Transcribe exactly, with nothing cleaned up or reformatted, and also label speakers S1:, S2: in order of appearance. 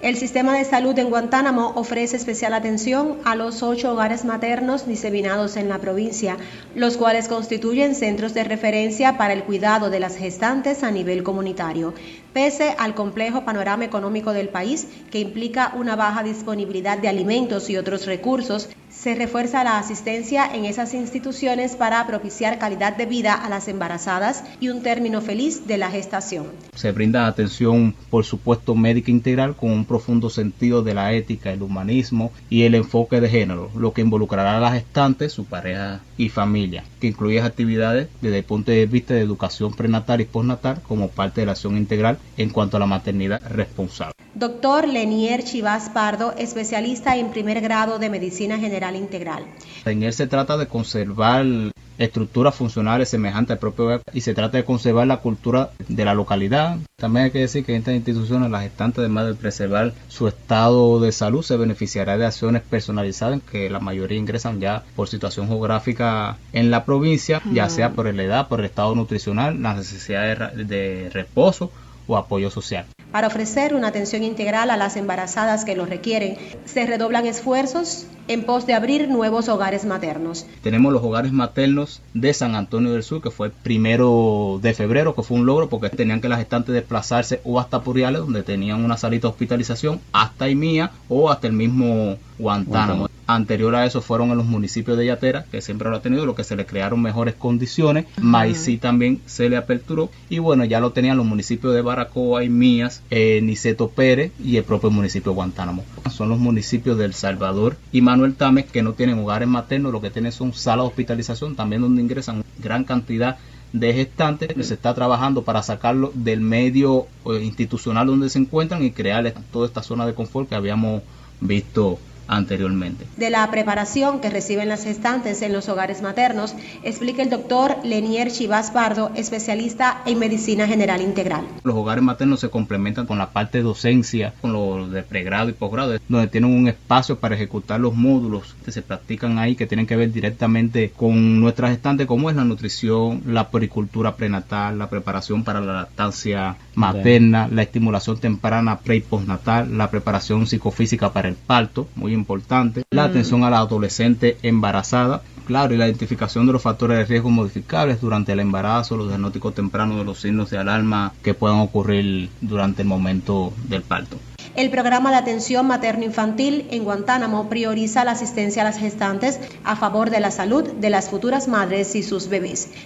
S1: El sistema de salud en Guantánamo ofrece especial atención a los ocho hogares maternos diseminados en la provincia, los cuales constituyen centros de referencia para el cuidado de las gestantes a nivel comunitario. Pese al complejo panorama económico del país, que implica una baja disponibilidad de alimentos y otros recursos, se refuerza la asistencia en esas instituciones para propiciar calidad de vida a las embarazadas y un término feliz de la gestación.
S2: Se brinda atención, por supuesto, médica integral con un profundo sentido de la ética, el humanismo y el enfoque de género, lo que involucrará a la gestante, su pareja y familia, que incluye actividades desde el punto de vista de educación prenatal y postnatal como parte de la acción integral en cuanto a la maternidad responsable.
S1: Doctor Lenier Chivas Pardo, especialista en primer grado de Medicina General Integral.
S2: En él se trata de conservar estructuras funcionales semejantes al propio hogar y se trata de conservar la cultura de la localidad. También hay que decir que en estas instituciones la gestante, además de preservar su estado de salud, se beneficiará de acciones personalizadas que la mayoría ingresan ya por situación geográfica en la provincia, uh-huh. ya sea por la edad, por el estado nutricional, la necesidad de, de reposo o apoyo social.
S1: Para ofrecer una atención integral a las embarazadas que lo requieren, se redoblan esfuerzos en pos de abrir nuevos hogares maternos.
S2: Tenemos los hogares maternos de San Antonio del Sur, que fue el primero de febrero, que fue un logro porque tenían que las gestantes desplazarse o hasta Purriales, donde tenían una salita de hospitalización, hasta Imía o hasta el mismo Guantánamo. Uh-huh. Anterior a eso fueron en los municipios de Yatera, que siempre lo ha tenido, lo que se le crearon mejores condiciones. Uh-huh. Maicí también se le aperturó. Y bueno, ya lo tenían los municipios de Baracoa, Imías, eh, Niceto Pérez y el propio municipio de Guantánamo. Son los municipios de El Salvador y Manuel Tames que no tienen hogares maternos, lo que tienen son salas de hospitalización, también donde ingresan gran cantidad de gestantes. Se está trabajando para sacarlo del medio eh, institucional donde se encuentran y crear toda esta zona de confort que habíamos visto anteriormente.
S1: De la preparación que reciben las gestantes en los hogares maternos, explica el doctor Lenier Chivas Pardo, especialista en Medicina General Integral.
S2: Los hogares maternos se complementan con la parte de docencia, con los de pregrado y posgrado, donde tienen un espacio para ejecutar los módulos que se practican ahí, que tienen que ver directamente con nuestras gestantes, como es la nutrición, la puericultura prenatal, la preparación para la lactancia materna, okay. la estimulación temprana pre y postnatal, la preparación psicofísica para el parto, muy importante, la atención a la adolescente embarazada, claro, y la identificación de los factores de riesgo modificables durante el embarazo, los diagnósticos tempranos de los signos de alarma que puedan ocurrir durante el momento del parto.
S1: El programa de atención materno-infantil en Guantánamo prioriza la asistencia a las gestantes a favor de la salud de las futuras madres y sus bebés.